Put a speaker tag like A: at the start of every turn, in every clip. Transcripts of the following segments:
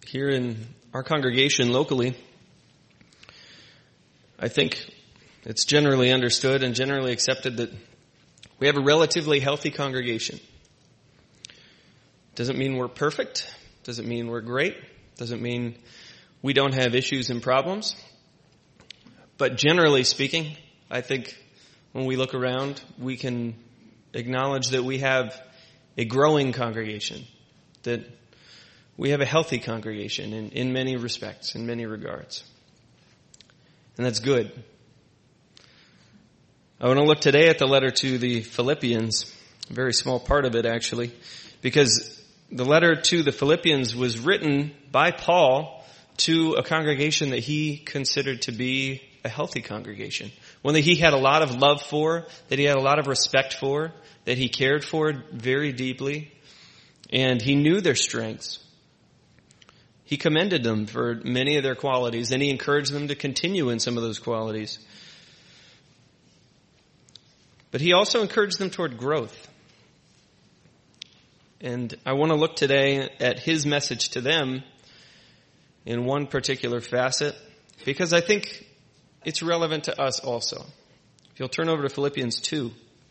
A: here in our congregation locally, I think it's generally understood and generally accepted that we have a relatively healthy congregation. Doesn't mean we're perfect. Doesn't mean we're great. Doesn't mean we don't have issues and problems. But generally speaking, I think when we look around, we can acknowledge that we have a growing congregation, that we have a healthy congregation in many respects, in many regards. And that's good. I want to look today at the letter to the Philippians, a very small part of it actually, because the letter to the Philippians was written by Paul to a congregation that he considered to be a healthy congregation. One that he had a lot of love for, that he had a lot of respect for, that he cared for very deeply, and he knew their strengths. He commended them for many of their qualities, and he encouraged them to continue in some of those qualities. But he also encouraged them toward growth. And I want to look today at his message to them in one particular facet, because I think it's relevant to us also. If you'll turn over to Philippians 2.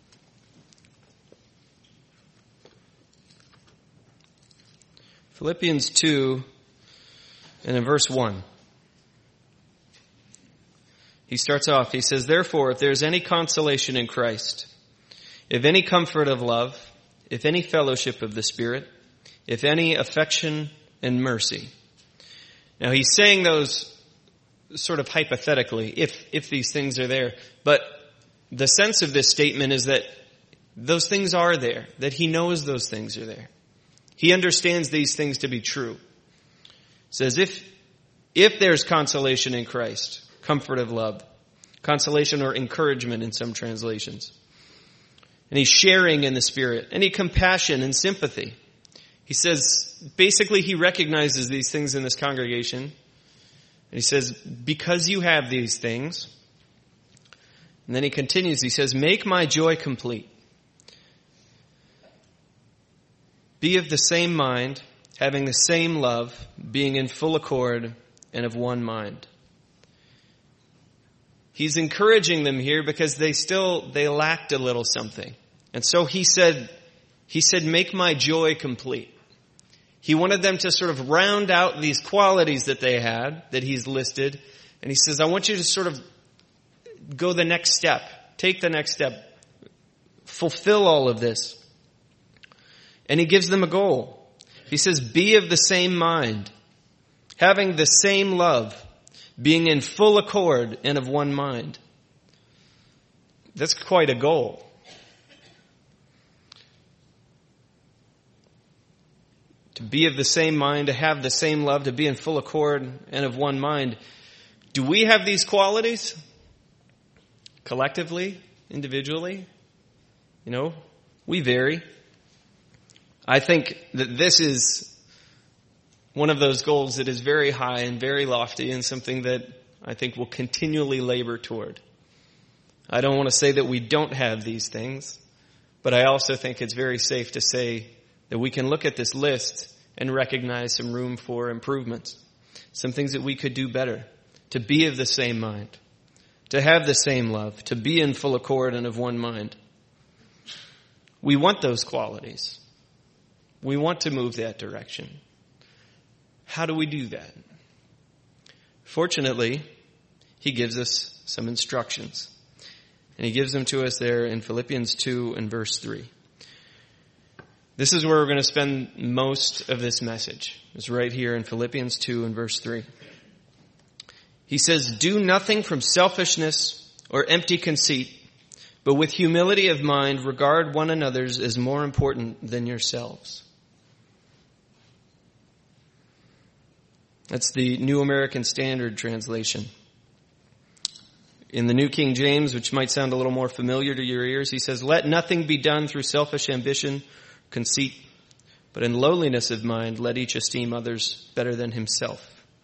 A: Philippians 2, and in verse 1. He starts off, he says, "Therefore, if there is any consolation in Christ, if any comfort of love, if any fellowship of the Spirit, if any affection and mercy." Now he's saying those sort of hypothetically, if these things are there. But the sense of this statement is that those things are there, that he knows those things are there. He understands these things to be true. It says, if there's consolation in Christ, comfort of love, consolation or encouragement in some translations, any sharing in the Spirit, any compassion and sympathy. He says, basically he recognizes these things in this congregation. And he says, because you have these things, and then he continues, he says, "Make my joy complete. Be of the same mind, having the same love, being in full accord and of one mind." He's encouraging them here because they lacked a little something. And so he said, "Make my joy complete." He wanted them to sort of round out these qualities that they had, that he's listed. And he says, "I want you to sort of go the next step. Take the next step. Fulfill all of this." And he gives them a goal. He says, "Be of the same mind, having the same love, being in full accord and of one mind." That's quite a goal. To be of the same mind, to have the same love, to be in full accord and of one mind. Do we have these qualities? Collectively? Individually? We vary. I think that this is one of those goals that is very high and very lofty and something that I think we'll continually labor toward. I don't want to say that we don't have these things, but I also think it's very safe to say that we can look at this list and recognize some room for improvements, some things that we could do better, to be of the same mind, to have the same love, to be in full accord and of one mind. We want those qualities. We want to move that direction. How do we do that? Fortunately, he gives us some instructions. And he gives them to us there in Philippians 2 and verse 3. This is where we're going to spend most of this message. It's right here in Philippians 2 and verse 3. He says, "Do nothing from selfishness or empty conceit, but with humility of mind regard one another's as more important than yourselves." That's the New American Standard translation. In the New King James, which might sound a little more familiar to your ears, he says, "Let nothing be done through selfish ambition, conceit, but in lowliness of mind, let each esteem others better than himself."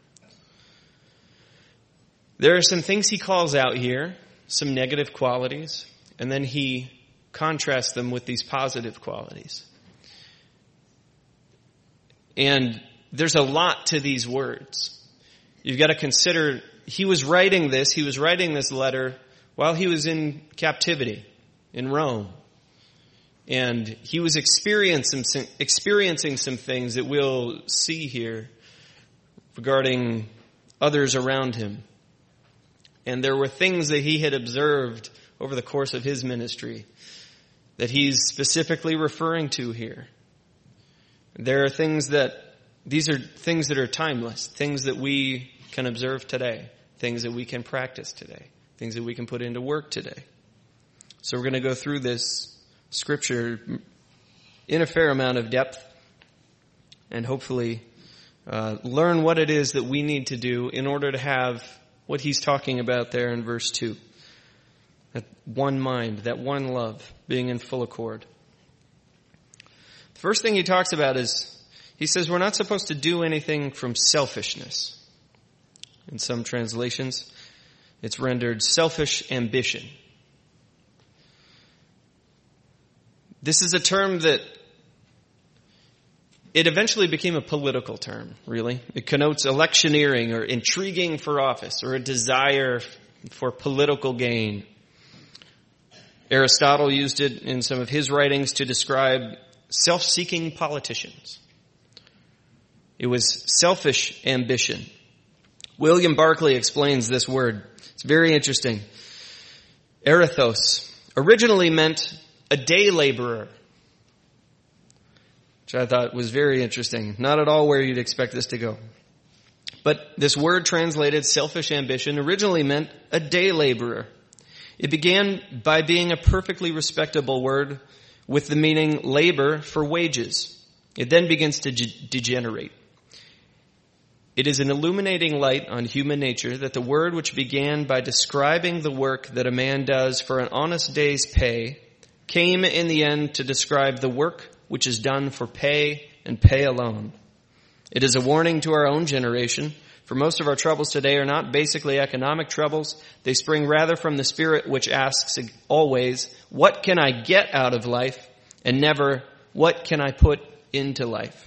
A: There are some things he calls out here, some negative qualities, and then he contrasts them with these positive qualities. And there's a lot to these words. You've got to consider, he was writing this letter while he was in captivity in Rome. And he was experiencing some things that we'll see here regarding others around him. And there were things that he had observed over the course of his ministry that he's specifically referring to here. There are these are things that are timeless, things that we can observe today, things that we can practice today, things that we can put into work today. So we're going to go through this scripture in a fair amount of depth and hopefully learn what it is that we need to do in order to have what he's talking about there in verse 2. That one mind, that one love, being in full accord. The first thing he talks about is, he says we're not supposed to do anything from selfishness. In some translations, it's rendered selfish ambition. This is a term that it eventually became a political term, really. It connotes electioneering or intriguing for office or a desire for political gain. Aristotle used it in some of his writings to describe self-seeking politicians. It was selfish ambition. William Barclay explains this word. It's very interesting. Erithos originally meant a day laborer, which I thought was very interesting. Not at all where you'd expect this to go. But this word translated selfish ambition originally meant a day laborer. It began by being a perfectly respectable word with the meaning labor for wages. It then begins to degenerate. It is an illuminating light on human nature that the word which began by describing the work that a man does for an honest day's pay came in the end to describe the work which is done for pay and pay alone. It is a warning to our own generation, for most of our troubles today are not basically economic troubles. They spring rather from the spirit which asks always, what can I get out of life? And never, what can I put into life?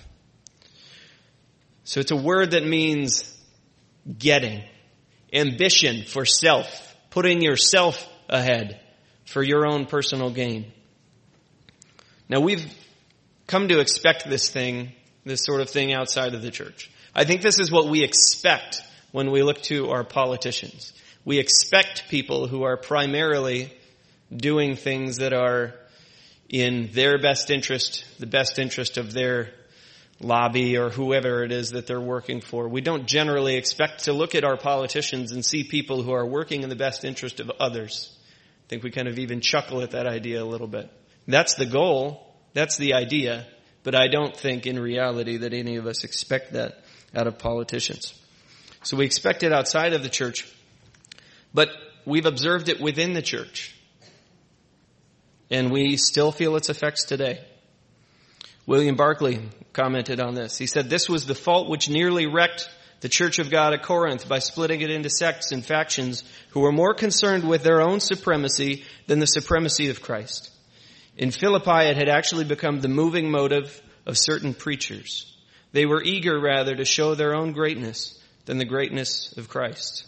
A: So it's a word that means getting, ambition for self, putting yourself ahead for your own personal gain. Now we've come to expect this sort of thing outside of the church. I think this is what we expect when we look to our politicians. We expect people who are primarily doing things that are in their best interest, the best interest of their lobby or whoever it is that they're working for. We don't generally expect to look at our politicians and see people who are working in the best interest of others. I think we kind of even chuckle at that idea a little bit. That's the goal. That's the idea. But I don't think in reality that any of us expect that out of politicians. So we expect it outside of the church, but we've observed it within the church. And we still feel its effects today. William Barclay commented on this. He said, this was the fault which nearly wrecked the church of God at Corinth by splitting it into sects and factions who were more concerned with their own supremacy than the supremacy of Christ. In Philippi, it had actually become the moving motive of certain preachers. They were eager, rather, to show their own greatness than the greatness of Christ.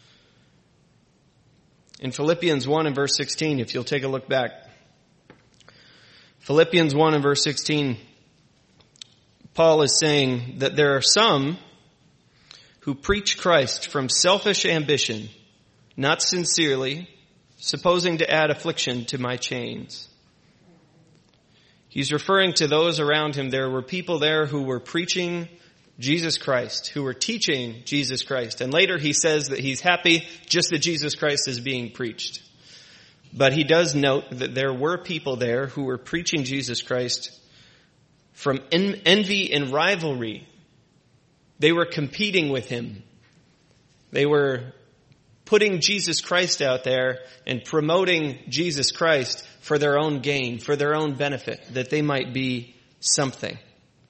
A: In Philippians 1 and verse 16, if you'll take a look back, Philippians 1 and verse 16, Paul is saying that there are some who preach Christ from selfish ambition, not sincerely, supposing to add affliction to my chains. He's referring to those around him. There were people there who were preaching Jesus Christ, who were teaching Jesus Christ. And later he says that he's happy just that Jesus Christ is being preached. But he does note that there were people there who were preaching Jesus Christ from envy and rivalry. They were competing with him. They were putting Jesus Christ out there and promoting Jesus Christ for their own gain, for their own benefit, that they might be something.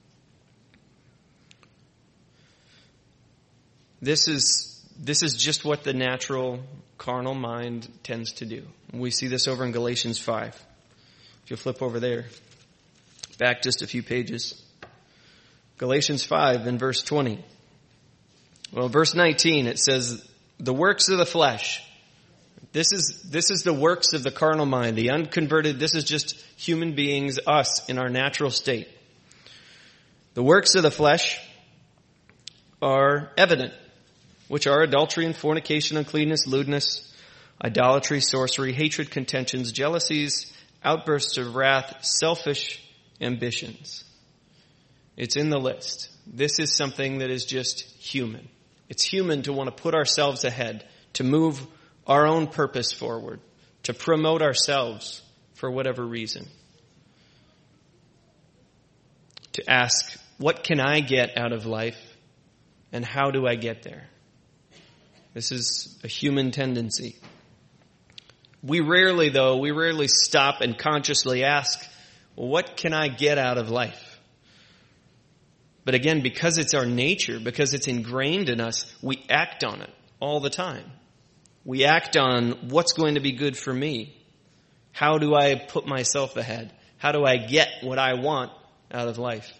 A: This is just what the natural carnal mind tends to do. We see this over in Galatians 5. If you flip over there, back just a few pages. Galatians 5 and verse 20. Well, verse 19, it says, the works of the flesh. This is the works of the carnal mind, the unconverted. This is just human beings, us, in our natural state. The works of the flesh are evident, which are adultery and fornication, uncleanness, lewdness, idolatry, sorcery, hatred, contentions, jealousies, outbursts of wrath, selfish ambitions. It's in the list. This is something that is just human. It's human to want to put ourselves ahead, to move our own purpose forward, to promote ourselves for whatever reason. To ask, what can I get out of life and how do I get there? This is a human tendency. We rarely stop and consciously ask, well, what can I get out of life? But again, because it's our nature, because it's ingrained in us, we act on it all the time. We act on what's going to be good for me. How do I put myself ahead? How do I get what I want out of life?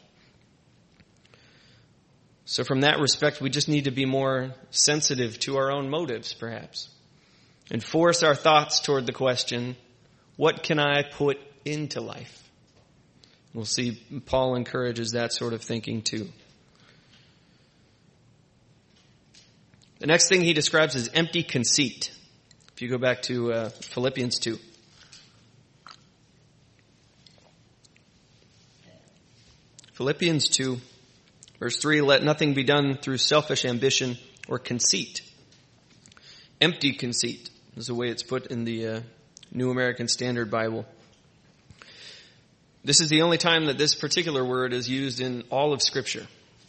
A: So from that respect, we just need to be more sensitive to our own motives, perhaps, and force our thoughts toward the question, what can I put into life? We'll see Paul encourages that sort of thinking too. The next thing he describes is empty conceit. If you go back to Philippians 2. Philippians 2, verse 3, let nothing be done through selfish ambition or conceit. Empty conceit is the way it's put in the New American Standard Bible. This is the only time that this particular word is used in all of Scripture.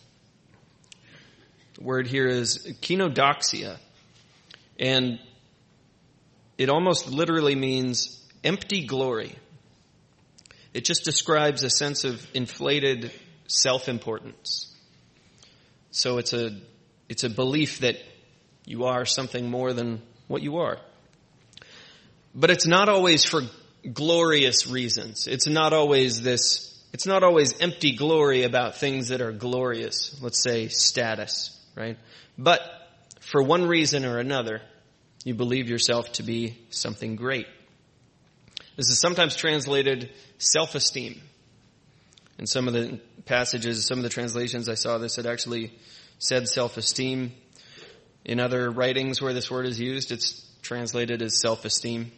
A: The word here is kenodoxia, and it almost literally means empty glory. It just describes a sense of inflated self-importance. So it's a belief that you are something more than what you are. But it's not always for glorious reasons. It's not always empty glory about things that are glorious. Let's say status, right? But for one reason or another, you believe yourself to be something great. This is sometimes translated self-esteem. In some of the passages, some of the translations I saw this, it actually said self-esteem. In other writings where this word is used, it's translated as self-esteem.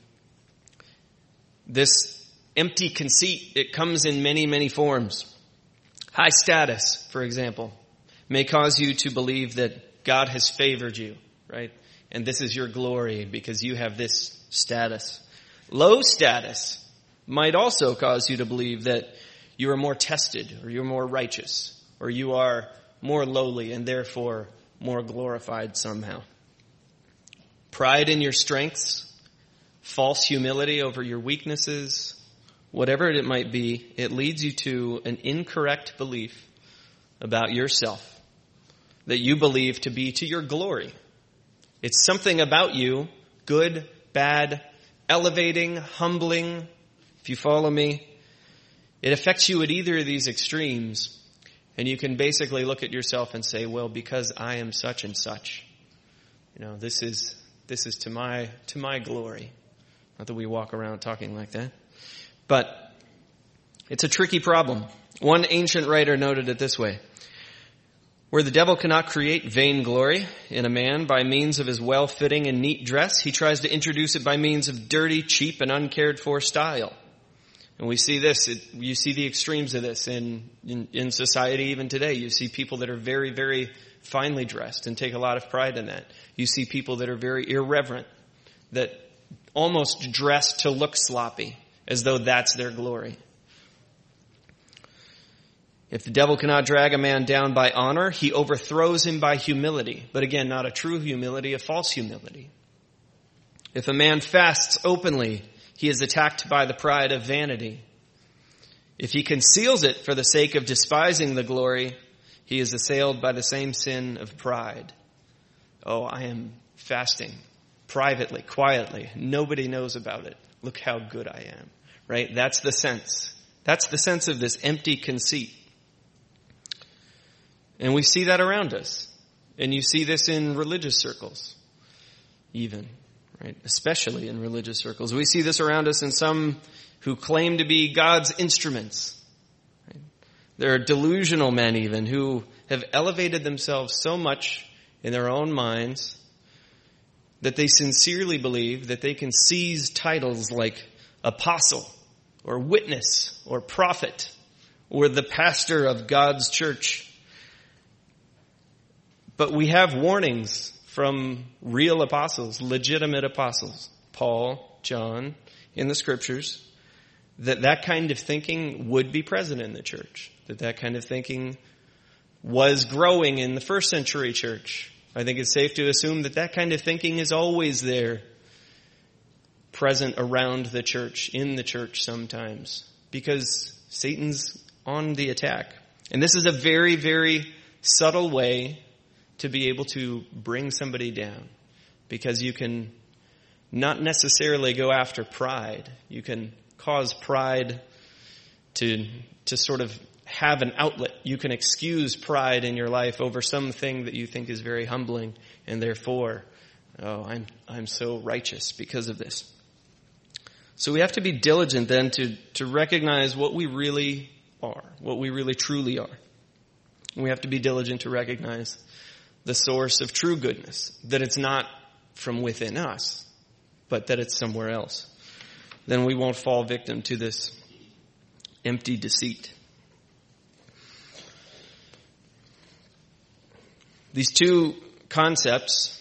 A: This empty conceit, it comes in many, many forms. High status, for example, may cause you to believe that God has favored you, right? And this is your glory because you have this status. Low status might also cause you to believe that you are more tested, or you're more righteous, or you are more lowly and therefore more glorified somehow. Pride in your strengths, false humility over your weaknesses, whatever it might be, it leads you to an incorrect belief about yourself that you believe to be to your glory. It's something about you, good, bad, elevating, humbling, if you follow me. It affects you at either of these extremes, and you can basically look at yourself and say, well, because I am such and such, this is to my glory. Not that we walk around talking like that. But it's a tricky problem. One ancient writer noted it this way. Where the devil cannot create vainglory in a man by means of his well-fitting and neat dress, he tries to introduce it by means of dirty, cheap, and uncared-for style. And we see this, you see the extremes of this in society even today. You see people that are very, very finely dressed and take a lot of pride in that. You see people that are very irreverent, that almost dress to look sloppy, as though that's their glory. If the devil cannot drag a man down by honor, he overthrows him by humility. But again, not a true humility, a false humility. If a man fasts openly, he is attacked by the pride of vanity. If he conceals it for the sake of despising the glory, he is assailed by the same sin of pride. Oh, I am fasting privately, quietly. Nobody knows about it. Look how good I am. Right? That's the sense. That's the sense of this empty conceit. And we see that around us. And you see this in religious circles, even, right? Especially in religious circles. We see this around us in some who claim to be God's instruments. Right? There are delusional men even who have elevated themselves so much in their own minds that they sincerely believe that they can seize titles like apostle or witness or prophet or the pastor of God's church. But we have warnings from real apostles, legitimate apostles, Paul, John, in the scriptures, that kind of thinking would be present in the church, that kind of thinking was growing in the first century church. I think it's safe to assume that kind of thinking is always there, present around the church, in the church sometimes, because Satan's on the attack. And this is a very, very subtle way to be able to bring somebody down, because you can not necessarily go after pride. You can cause pride to sort of have an outlet. You can excuse pride in your life over something that you think is very humbling, and therefore, I'm so righteous because of this. So we have to be diligent then to recognize what we really are, what we really truly are. We have to be diligent to recognize the source of true goodness, that it's not from within us, but that it's somewhere else. Then we won't fall victim to this empty deceit. These two concepts,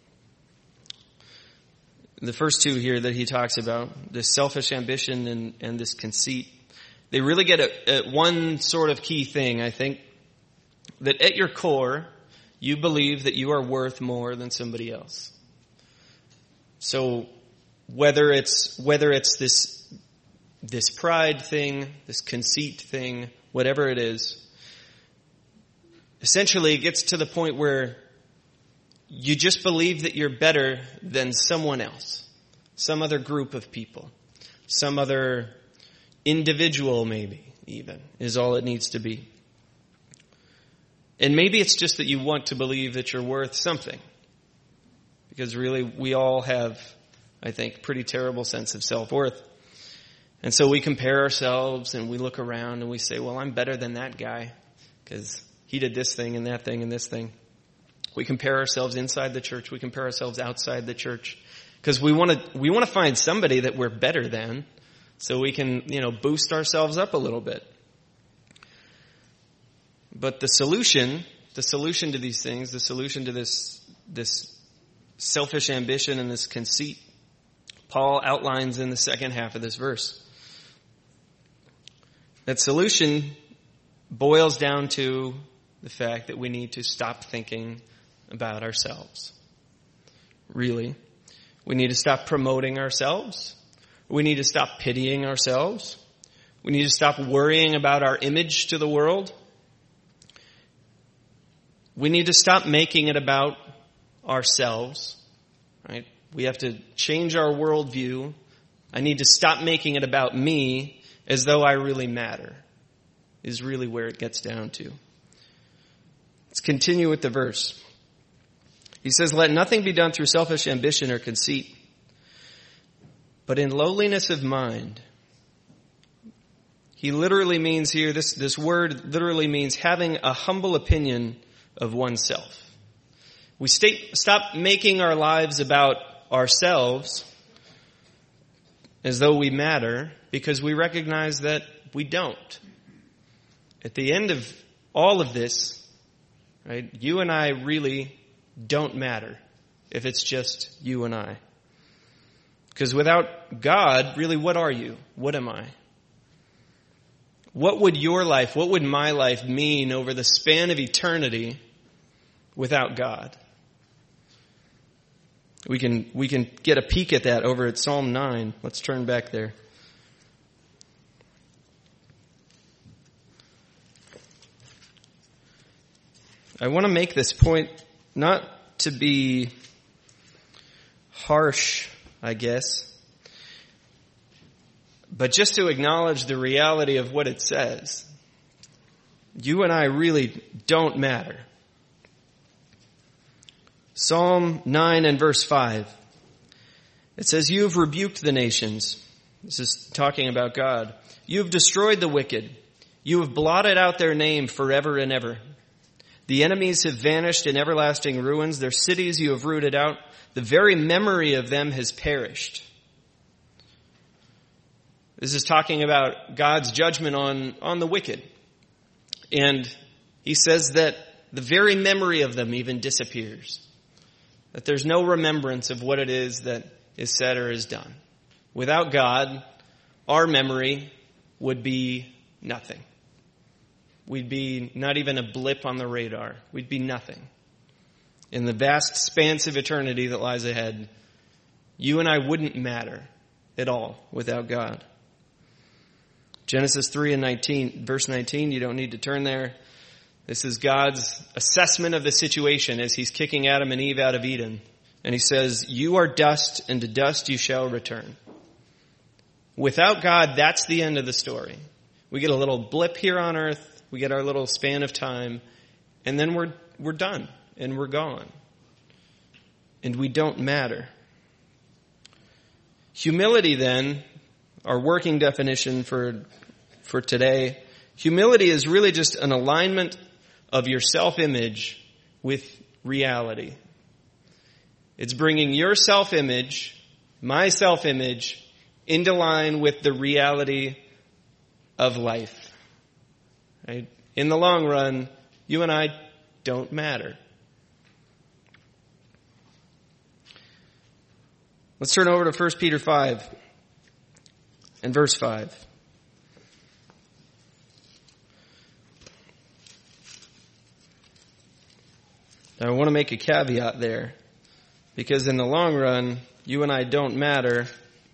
A: the first two here that he talks about, this selfish ambition and this conceit, they really get at one sort of key thing, I think, that at your core, you believe that you are worth more than somebody else. So whether it's this pride thing, this conceit thing, whatever it is, essentially it gets to the point where you just believe that you're better than someone else, some other group of people, some other individual maybe even, is all it needs to be. And maybe it's just that you want to believe that you're worth something. Because really, we all have, I think, pretty terrible sense of self-worth. And so we compare ourselves and we look around and we say, well, I'm better than that guy because he did this thing and that thing and this thing. We compare ourselves inside the church. We compare ourselves outside the church because we want to find somebody that we're better than so we can, boost ourselves up a little bit. But the solution to these things, the solution to this selfish ambition and this conceit, Paul outlines in the second half of this verse. That solution boils down to the fact that we need to stop thinking about ourselves. Really. We need to stop promoting ourselves. We need to stop pitying ourselves. We need to stop worrying about our image to the world. We need to stop making it about ourselves, right? We have to change our worldview. I need to stop making it about me as though I really matter, is really where it gets down to. Let's continue with the verse. He says, let nothing be done through selfish ambition or conceit, but in lowliness of mind. He literally means here, this word literally means having a humble opinion of oneself. We stop making our lives about ourselves as though we matter because we recognize that we don't. At the end of all of this, right, you and I really don't matter if it's just you and I. Because without God, really, what are you? What am I? What would your life, what would my life mean over the span of eternity without God? We can get a peek at that over at Psalm 9. Let's turn back there. I want to make this point not to be harsh, I guess, but just to acknowledge the reality of what it says. You and I really don't matter. Psalm 9 and verse 5. It says, "You have rebuked the nations." This is talking about God. "You have destroyed the wicked. You have blotted out their name forever and ever. The enemies have vanished in everlasting ruins. Their cities you have rooted out. The very memory of them has perished." This is talking about God's judgment on the wicked. And he says that the very memory of them even disappears. That there's no remembrance of what it is that is said or is done. Without God, our memory would be nothing. We'd be not even a blip on the radar. We'd be nothing. In the vast expanse of eternity that lies ahead, you and I wouldn't matter at all without God. Genesis 3 and 19, verse 19, you don't need to turn there. This is God's assessment of the situation as he's kicking Adam and Eve out of Eden. And he says, "You are dust, and to dust you shall return." Without God, that's the end of the story. We get a little blip here on earth. We get our little span of time. And then we're done. And we're gone. And we don't matter. Humility then, our working definition for today, humility is really just an alignment of your self-image with reality. It's bringing your self-image, my self-image, into line with the reality of life. Right? In the long run, you and I don't matter. Let's turn over to 1 Peter 5 and verse 5. Now, I want to make a caveat there, because in the long run, you and I don't matter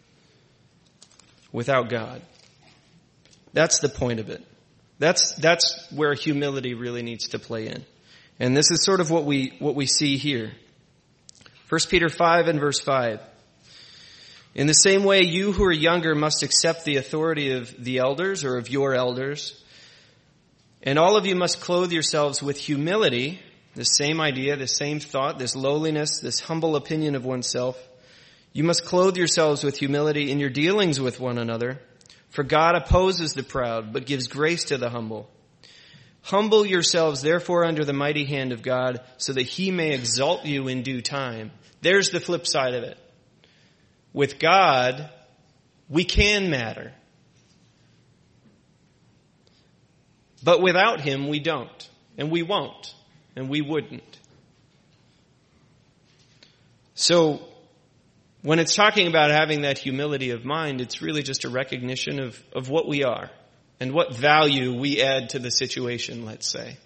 A: without God. That's the point of it. That's where humility really needs to play in. And this is sort of what we see here. 1 Peter 5 and verse 5. "In the same way, you who are younger must accept the authority of the elders or of your elders. And all of you must clothe yourselves with humility," the same idea, the same thought, this lowliness, this humble opinion of oneself. "You must clothe yourselves with humility in your dealings with one another. For God opposes the proud, but gives grace to the humble. Humble yourselves, therefore, under the mighty hand of God, so that he may exalt you in due time." There's the flip side of it. With God, we can matter. But without him, we don't. And we won't. And we wouldn't. So, when it's talking about having that humility of mind, it's really just a recognition of what we are and what value we add to the situation, let's say.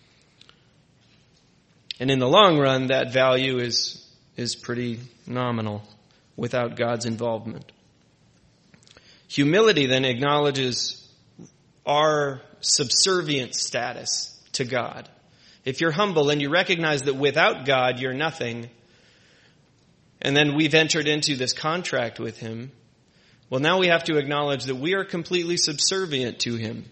A: And in the long run, that value is pretty nominal without God's involvement. Humility then acknowledges our subservient status to God. If you're humble and you recognize that without God you're nothing, and then we've entered into this contract with him, well, now we have to acknowledge that we are completely subservient to him.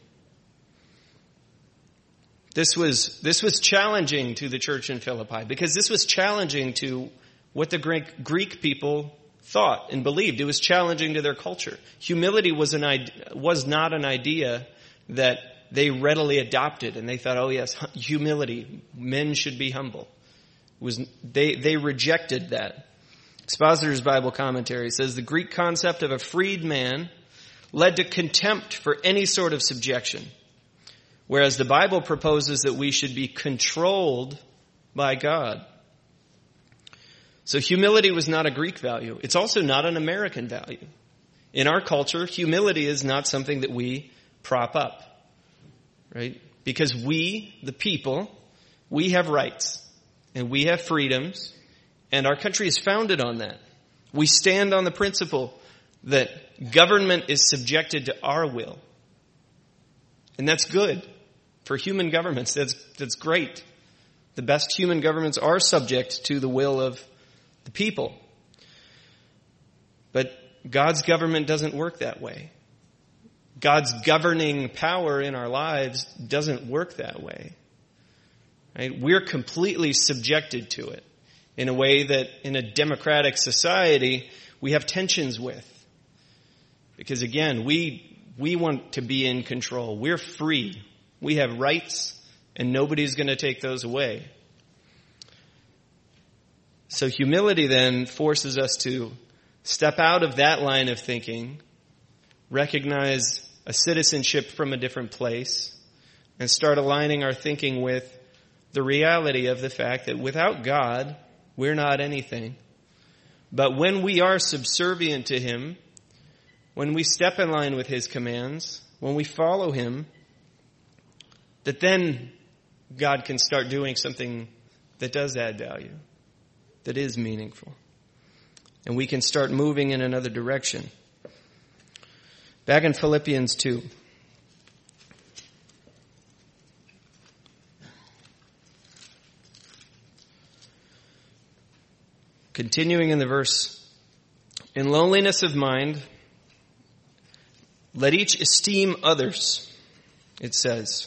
A: This was challenging to the church in Philippi, because this was challenging to what the Greek people thought and believed. It was challenging to their culture. Humility was not an idea that they readily adopted, and they thought, oh yes, humility, men should be humble. They rejected that. Expositor's Bible Commentary says the Greek concept of a freed man led to contempt for any sort of subjection, whereas the Bible proposes that we should be controlled by God. So humility was not a Greek value. It's also not an American value. In our culture, humility is not something that we prop up, right? Because we, the people, we have rights and we have freedoms, and our country is founded on that. We stand on the principle that government is subjected to our will. And that's good for human governments. That's great. The best human governments are subject to the will of the people. But God's government doesn't work that way. God's governing power in our lives doesn't work that way. Right? We're completely subjected to it in a way that in a democratic society we have tensions with. Because again, we want to be in control. We're free. We have rights, and nobody's going to take those away. So humility then forces us to step out of that line of thinking, recognize a citizenship from a different place, and start aligning our thinking with the reality of the fact that without God, we're not anything. But when we are subservient to Him, when we step in line with His commands, when we follow Him, that then God can start doing something that does add value, that is meaningful. And we can start moving in another direction. Back in Philippians 2. Continuing in the verse, in lowliness of mind, let each esteem others, it says.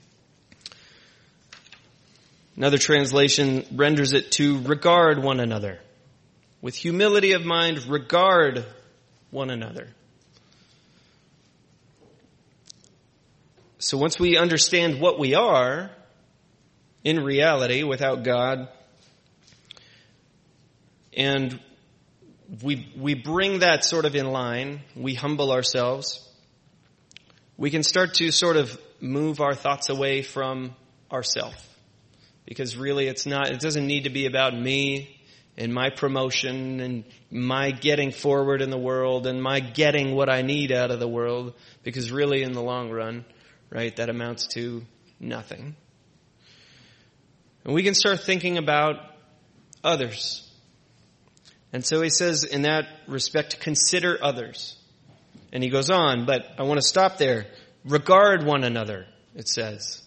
A: Another translation renders it to regard one another. With humility of mind, regard one another. So once we understand what we are, in reality, without God, and we bring that sort of in line, we humble ourselves, we can start to sort of move our thoughts away from ourself. Because really it doesn't need to be about me and my promotion and my getting forward in the world and my getting what I need out of the world. Because really in the long run, right, that amounts to nothing. And we can start thinking about others. And so he says, in that respect, consider others. And he goes on, but I want to stop there. Regard one another, it says.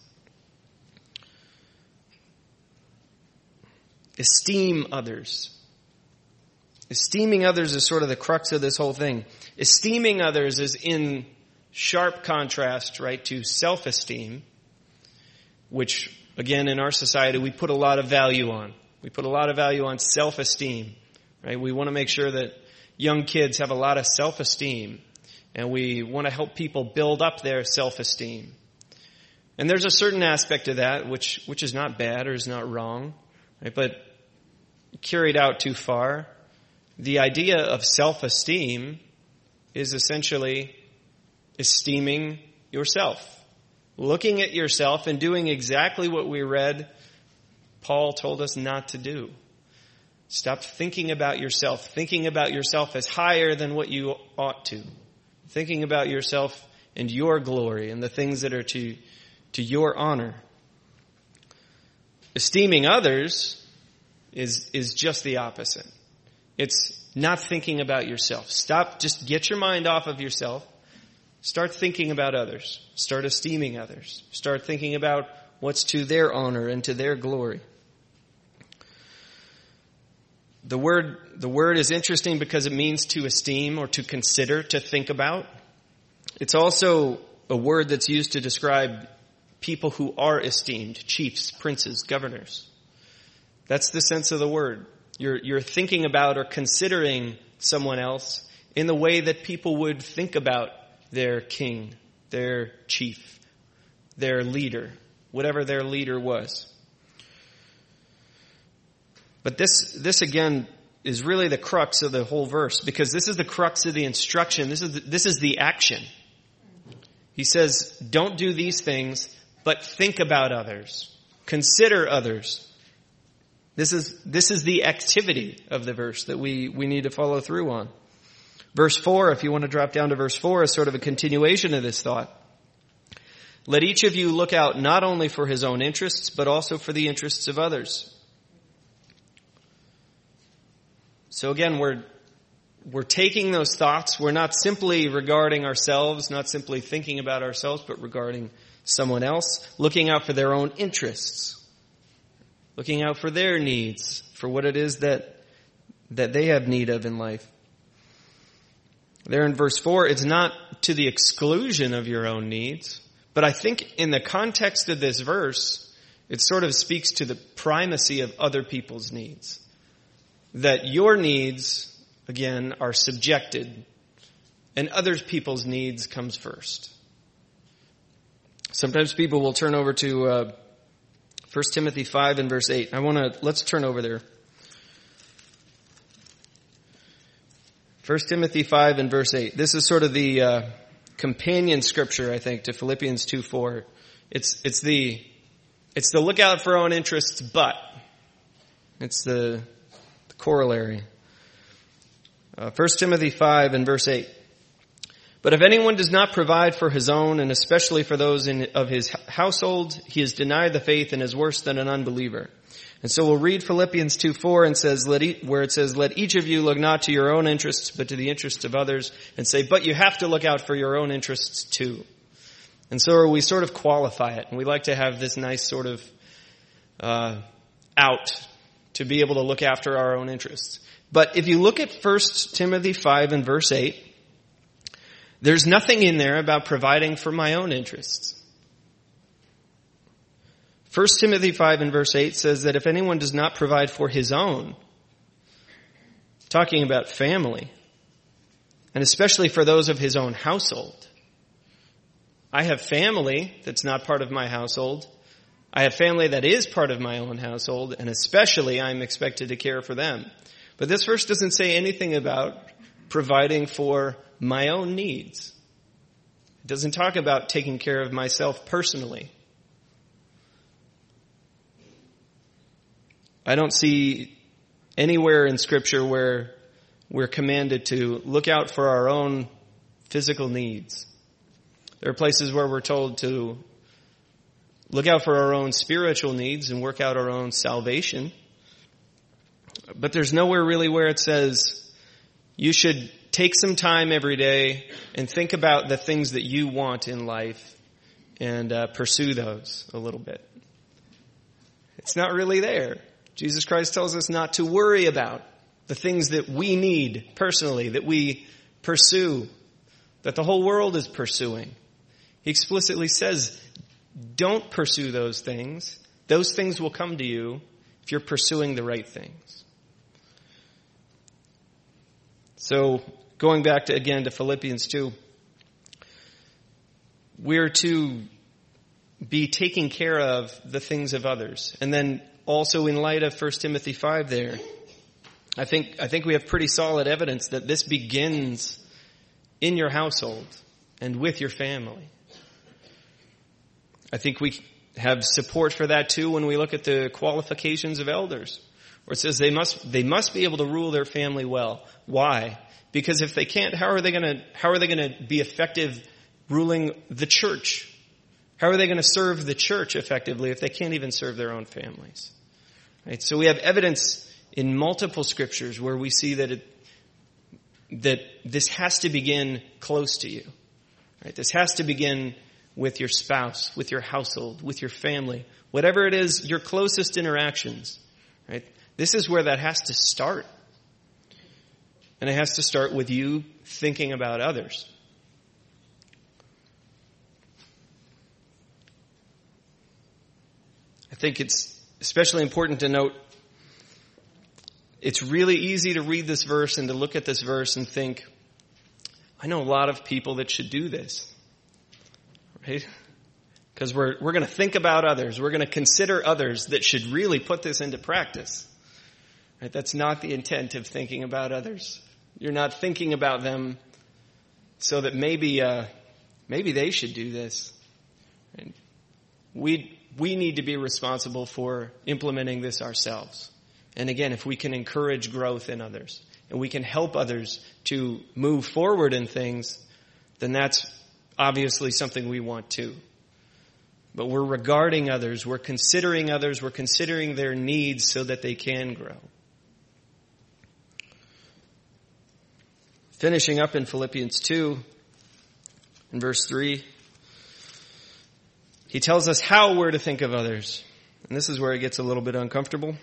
A: Esteem others. Esteeming others is sort of the crux of this whole thing. Esteeming others is in sharp contrast, right, to self-esteem, which, again, in our society, we put a lot of value on. We put a lot of value on self-esteem. Right? We want to make sure that young kids have a lot of self-esteem, and we want to help people build up their self-esteem. And there's a certain aspect of that which is not bad or is not wrong, right? But carried out too far, the idea of self-esteem is essentially esteeming yourself, looking at yourself and doing exactly what we read Paul told us not to do. Stop thinking about yourself as higher than what you ought to. Thinking about yourself and your glory and the things that are to your honor. Esteeming others is just the opposite. It's not thinking about yourself. Just get your mind off of yourself. Start thinking about others. Start esteeming others. Start thinking about what's to their honor and to their glory. The word is interesting because it means to esteem or to consider, to think about. It's also a word that's used to describe people who are esteemed, chiefs, princes, governors. That's the sense of the word. You're thinking about or considering someone else in the way that people would think about their king, their chief, their leader, whatever their leader was. But this again is really the crux of the whole verse, because this is the crux of the instruction. This is the action. He says, don't do these things, but think about others. Consider others. This is the activity of the verse that we need to follow through on. Verse 4, if you want to drop down to verse 4, is sort of a continuation of this thought. Let each of you look out not only for his own interests, but also for the interests of others. So again, we're taking those thoughts. We're not simply regarding ourselves, not simply thinking about ourselves, but regarding someone else, looking out for their own interests, looking out for their needs, for what it is that they have need of in life. There in verse 4, it's not to the exclusion of your own needs, but I think in the context of this verse, it sort of speaks to the primacy of other people's needs. That your needs, again, are subjected, and other people's needs comes first. Sometimes people will turn over to 1 Timothy 5 and verse 8. Let's turn over there. 1 Timothy 5 and verse 8. This is sort of the companion scripture, I think, to Philippians 2:4. It's the look out for our own interests, but it's the corollary. 1 Timothy 5 and verse 8. But if anyone does not provide for his own, and especially for those of his household, he has denied the faith and is worse than an unbeliever. And so we'll read Philippians 2:4 and where it says, let each of you look not to your own interests, but to the interests of others, and say, but you have to look out for your own interests too. And so we sort of qualify it, and we like to have this nice sort of out to be able to look after our own interests. But if you look at 1 Timothy 5 and verse 8, there's nothing in there about providing for my own interests. 1 Timothy 5 and verse 8 says that if anyone does not provide for his own, talking about family, and especially for those of his own household. I have family that's not part of my household. I have family that is part of my own household, and especially I'm expected to care for them. But this verse doesn't say anything about providing for my own needs. It doesn't talk about taking care of myself personally. I don't see anywhere in Scripture where we're commanded to look out for our own physical needs. There are places where we're told to look out for our own spiritual needs and work out our own salvation. But there's nowhere really where it says you should take some time every day and think about the things that you want in life and pursue those a little bit. It's not really there. Jesus Christ tells us not to worry about the things that we need personally, that we pursue, that the whole world is pursuing. He explicitly says, don't pursue those things. Those things will come to you if you're pursuing the right things. So, going back to Philippians 2, we're to be taking care of the things of others. And then also in light of 1 Timothy 5 there, I think we have pretty solid evidence that this begins in your household and with your family. I think we have support for that too when we look at the qualifications of elders, where it says they must be able to rule their family well. Why? Because if they can't, how are they going to be effective ruling the church? How are they going to serve the church effectively if they can't even serve their own families? Right? So we have evidence in multiple scriptures where we see that this has to begin close to you. Right? This has to begin with your spouse, with your household, with your family, whatever it is, your closest interactions. Right? This is where that has to start. And it has to start with you thinking about others. I think it's especially important to note, it's really easy to read this verse and to look at this verse and think, I know a lot of people that should do this. Right? Because we're going to think about others. We're going to consider others that should really put this into practice. Right? That's not the intent of thinking about others. You're not thinking about them so that maybe they should do this. And we need to be responsible for implementing this ourselves. And again, if we can encourage growth in others and we can help others to move forward in things, then that's obviously something we want too. But we're regarding others, we're considering their needs so that they can grow. Finishing up in Philippians 2, in verse 3, he tells us how we're to think of others. And this is where it gets a little bit uncomfortable.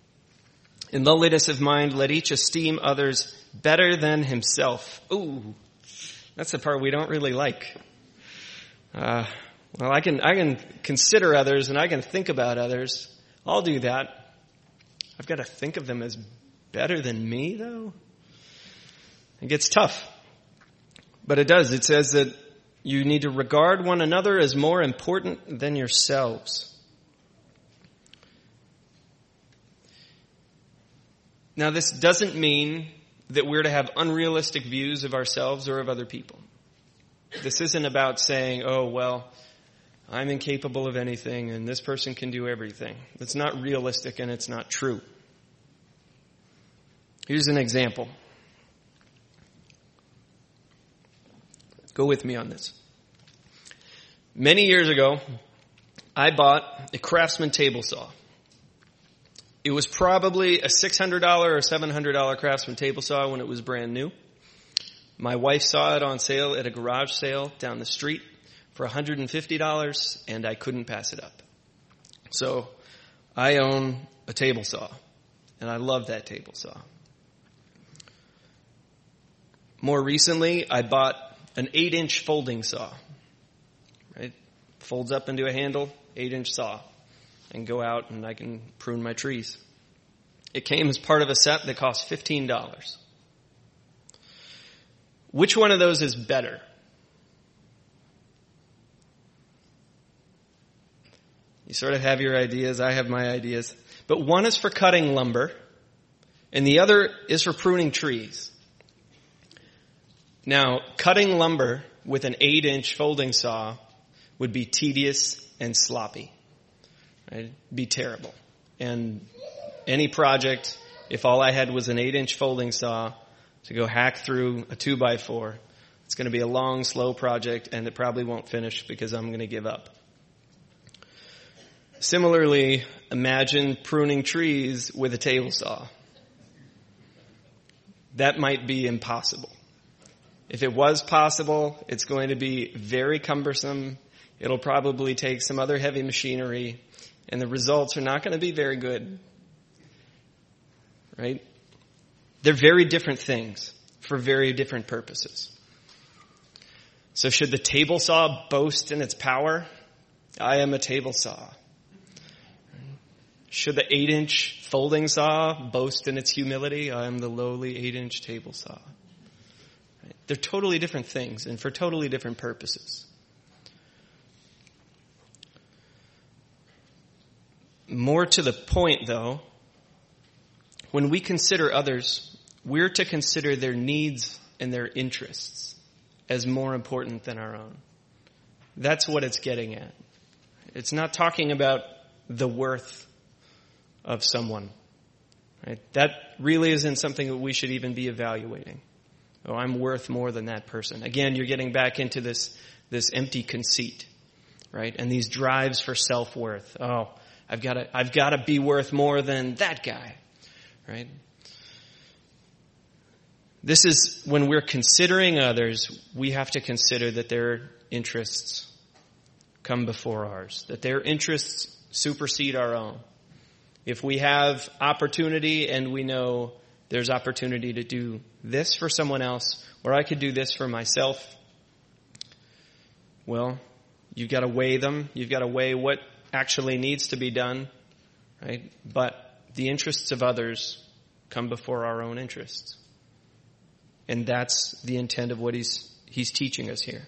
A: In lowliness of mind, let each esteem others better than himself. Ooh, That's the part we don't really like. Well, I can consider others and I can think about others. I'll do that. I've got to think of them as better than me, though. It gets tough. But it does. It says that you need to regard one another as more important than yourselves. Now, this doesn't mean that we're to have unrealistic views of ourselves or of other people. This isn't about saying, oh, well, I'm incapable of anything and this person can do everything. That's not realistic and it's not true. Here's an example. Go with me on this. Many years ago, I bought a Craftsman table saw. It was probably a $600 or $700 Craftsman table saw when it was brand new. My wife saw it on sale at a garage sale down the street for $150, and I couldn't pass it up. So I own a table saw, and I love that table saw. More recently, I bought an 8-inch folding saw. Right? Folds up into a handle, 8-inch saw. And go out and I can prune my trees. It came as part of a set that cost $15. Which one of those is better? You sort of have your ideas. I have my ideas. But one is for cutting lumber, and the other is for pruning trees. Now, cutting lumber with an 8-inch folding saw would be tedious and sloppy. Right? It'd be terrible. And any project, if all I had was an 8-inch folding saw to go hack through a 2x4, it's going to be a long, slow project, and it probably won't finish because I'm going to give up. Similarly, imagine pruning trees with a table saw. That might be impossible. If it was possible, it's going to be very cumbersome. It'll probably take some other heavy machinery, and the results are not going to be very good. Right? They're very different things for very different purposes. So should the table saw boast in its power? I am a table saw. Should the 8-inch folding saw boast in its humility? I am the lowly 8-inch table saw. Right? They're totally different things and for totally different purposes. More to the point, though, when we consider others, we're to consider their needs and their interests as more important than our own. That's what it's getting at. It's not talking about the worth of someone. Right? That really isn't something that we should even be evaluating. Oh, I'm worth more than that person. Again, you're getting back into this empty conceit, right? And these drives for self-worth. Oh, I've got to be worth more than that guy, right? This is when we're considering others, we have to consider that their interests come before ours, that their interests supersede our own. If we have opportunity and we know there's opportunity to do this for someone else, or I could do this for myself, well, you've got to weigh them. You've got to weigh what actually needs to be done, right? But the interests of others come before our own interests. And that's the intent of what he's teaching us here.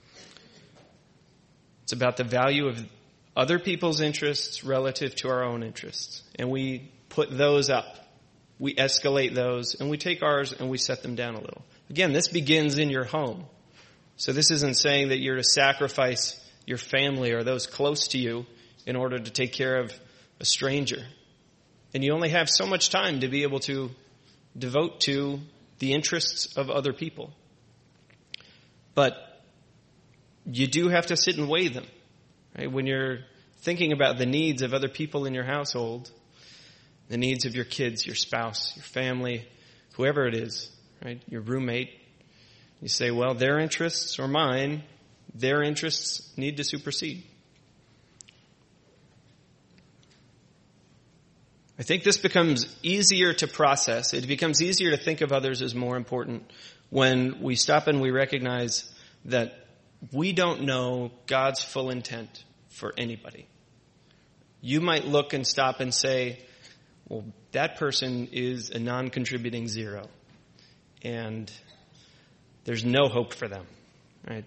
A: It's about the value of other people's interests relative to our own interests. And we put those up. We escalate those, and we take ours and we set them down a little. Again, this begins in your home. So this isn't saying that you're to sacrifice your family or those close to you in order to take care of a stranger. And you only have so much time to be able to devote to the interests of other people. But you do have to sit and weigh them. Right? When you're thinking about the needs of other people in your household, the needs of your kids, your spouse, your family, whoever it is, right? Your roommate, you say, well, their interests or mine, their interests need to supersede. I think this becomes easier to process. It becomes easier to think of others as more important when we stop and we recognize that we don't know God's full intent for anybody. You might look and stop and say, well, that person is a non-contributing zero, and there's no hope for them, right?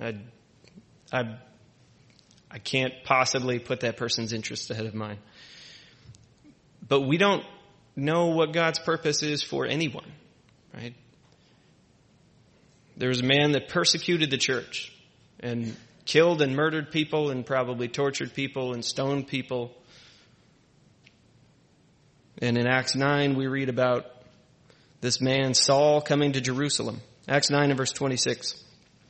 A: I can't possibly put that person's interest ahead of mine. But we don't know what God's purpose is for anyone, right? There was a man that persecuted the church and killed and murdered people and probably tortured people and stoned people. And in Acts 9, we read about this man, Saul, coming to Jerusalem. Acts 9 and verse 26.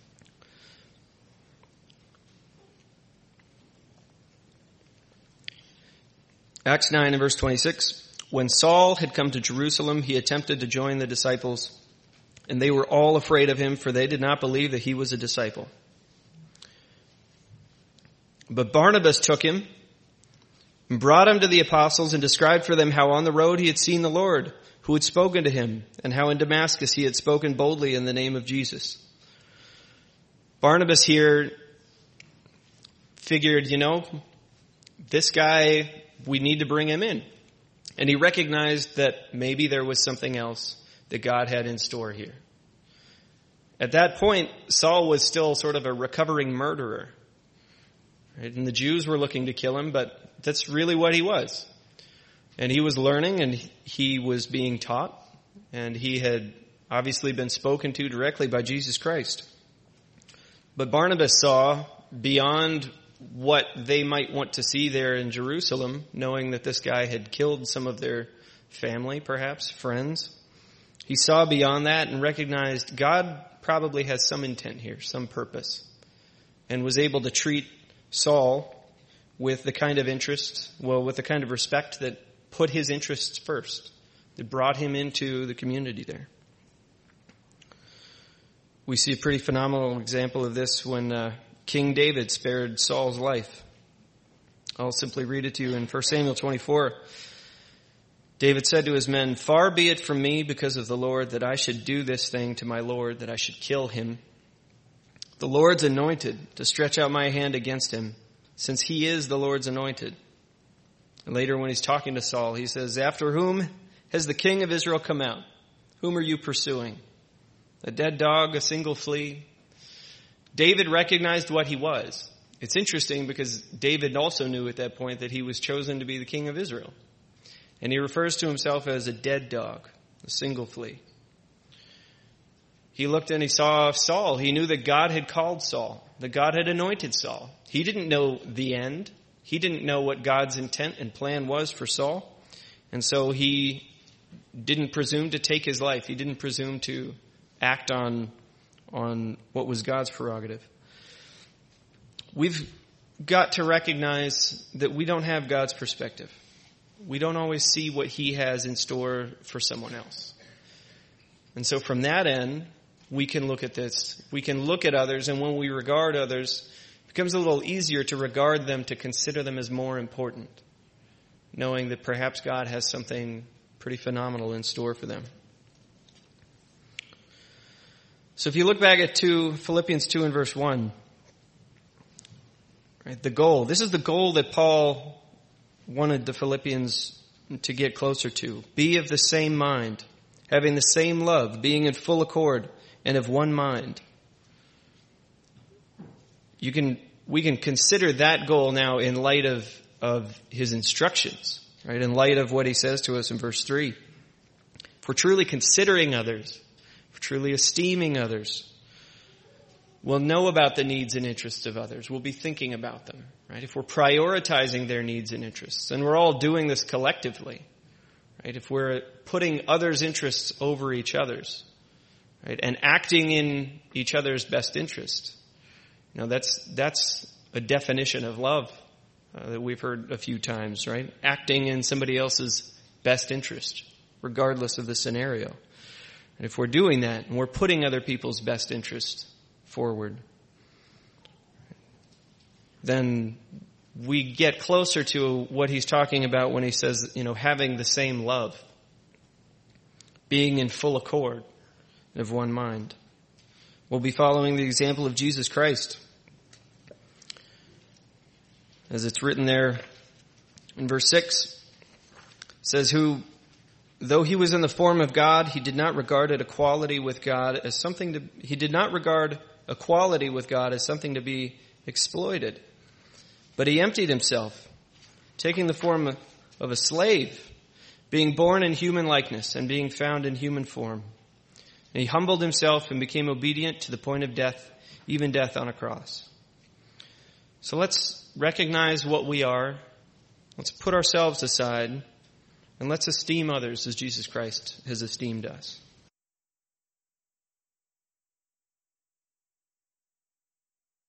A: Acts 9 and verse 26. When Saul had come to Jerusalem, he attempted to join the disciples, and they were all afraid of him, for they did not believe that he was a disciple. But Barnabas took him and brought him to the apostles and described for them how on the road he had seen the Lord, who had spoken to him, and how in Damascus he had spoken boldly in the name of Jesus. Barnabas here figured, this guy, we need to bring him in. And he recognized that maybe there was something else that God had in store here. At that point, Saul was still sort of a recovering murderer. Right? And the Jews were looking to kill him, but that's really what he was. And he was learning, and he was being taught, and he had obviously been spoken to directly by Jesus Christ. But Barnabas saw beyond what they might want to see there in Jerusalem, knowing that this guy had killed some of their family, perhaps, friends. He saw beyond that and recognized God probably has some intent here, some purpose, and was able to treat Saul with the kind of with the kind of respect that put his interests first, that brought him into the community there. We see a pretty phenomenal example of this when King David spared Saul's life. I'll simply read it to you in 1 Samuel 24. David said to his men, "Far be it from me because of the Lord that I should do this thing to my Lord, that I should kill him. The Lord's anointed to stretch out my hand against him, since he is the Lord's anointed." And later when he's talking to Saul, he says, "After whom has the king of Israel come out? Whom are you pursuing? A dead dog, a single flea?" David recognized what he was. It's interesting because David also knew at that point that he was chosen to be the king of Israel. And he refers to himself as a dead dog, a single flea. He looked and he saw Saul. He knew that God had called Saul, that God had anointed Saul. He didn't know the end. He didn't know what God's intent and plan was for Saul. And so he didn't presume to take his life. He didn't presume to act on what was God's prerogative. We've got to recognize that we don't have God's perspective. We don't always see what he has in store for someone else. And so from that end, we can look at this. We can look at others, and when we regard others, it becomes a little easier to regard them, to consider them as more important, knowing that perhaps God has something pretty phenomenal in store for them. So if you look back at Philippians 2 and verse 1, right, the goal. This is the goal that Paul wanted the Philippians to get closer to. Be of the same mind, having the same love, being in full accord, and of one mind. We can consider that goal now in light of his instructions, right? In light of what he says to us in verse 3. If we're truly considering others, truly esteeming others, we'll know about the needs and interests of others. We'll be thinking about them, right? If we're prioritizing their needs and interests, and we're all doing this collectively, right? If we're putting others' interests over each other's, right? And acting in each other's best interest, that's a definition of love that we've heard a few times, right? Acting in somebody else's best interest, regardless of the scenario. And if we're doing that, and we're putting other people's best interests forward, then we get closer to what he's talking about when he says, having the same love, being in full accord of one mind. We'll be following the example of Jesus Christ, as it's written there in verse 6. It says, who, though he was in the form of God, he did not regard equality with God as something to be exploited. But he emptied himself, taking the form of a slave, being born in human likeness and being found in human form. And he humbled himself and became obedient to the point of death, even death on a cross. So let's recognize what we are. Let's put ourselves aside, and let's esteem others as Jesus Christ has esteemed us.